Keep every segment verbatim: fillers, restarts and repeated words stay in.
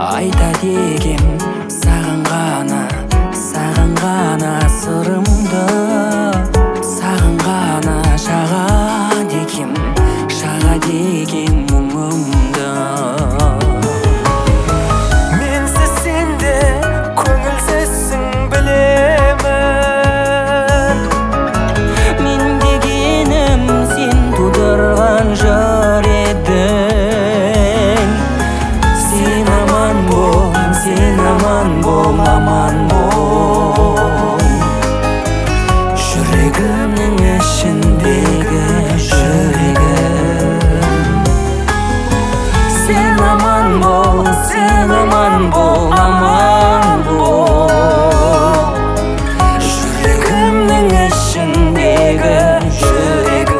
айта дегем саған ғана, саған ғана сырымды, саған ғана шаға дегем, шаға дегем мұңымды. Менсіз сенде көңілсізсің білемін, мен дегенім сен тудырған жыр едің. Сен аман бол, сен аман бол, аман бол, жүрегімнің ішіндегі жүрегім. Сен аман бол, сен аман бол, аман бол, жүрегімнің ішіндегі жүрегім.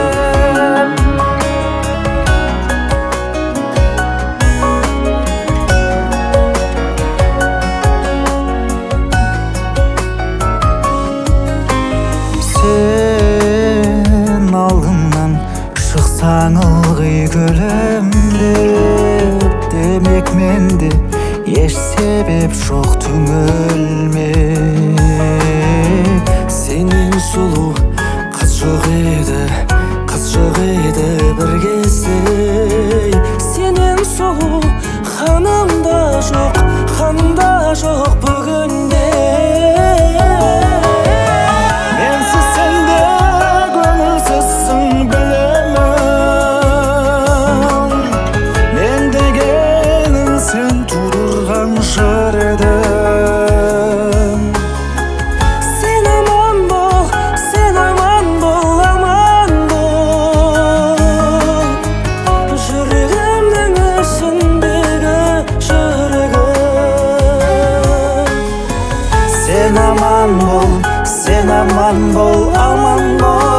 Сен алдымнан шықсаң ылғи күлімдеп, демек менде еш себеп жоқ түңілмек. Сенен сұлу қыз жоқ еді, қыз жоқ еді бір кезде. Сенен сұлу ханым да жоқ, ханым да жоқ бүгінде. Менсіз сенде көңілсізсің білемін, мен дегенің сен тудырған жыр едің. Сен аман бол, сен аман бол, аман бол, жүрегімнің ішіндегі жүрегім. Сен аман бол, сен аман бол, аман бол,